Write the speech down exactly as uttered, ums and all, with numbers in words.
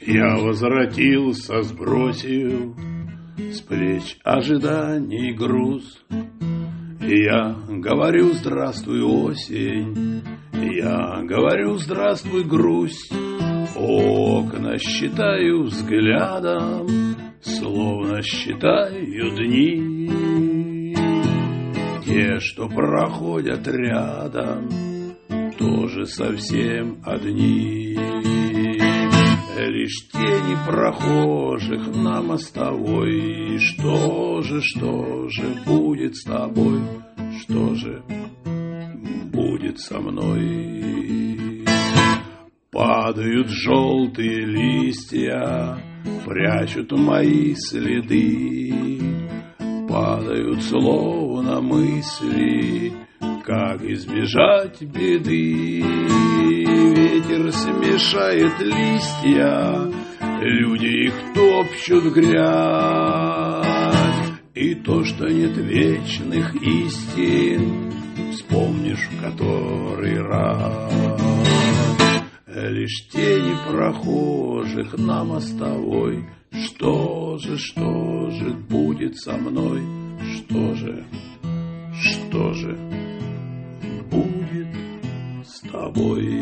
Я возвратился, сбросил с плеч ожиданий груз. Я говорю: здравствуй, осень. Я говорю: здравствуй, грусть. Окна считаю взглядом, словно считаю дни. Те, что проходят рядом, тоже совсем одни. Лишь тени прохожих на мостовой. Что же, что же будет с тобой? Что же будет со мной? Падают желтые листья, прячут мои следы. Падают словно мысли, как избежать беды. Ветер смешает листья, люди их топчут в грязь. И то, что нет вечных истин, вспомнишь в который раз. Лишь тени прохожих на мостовой. Что же, что же будет со мной? Что же, что же будет с тобой?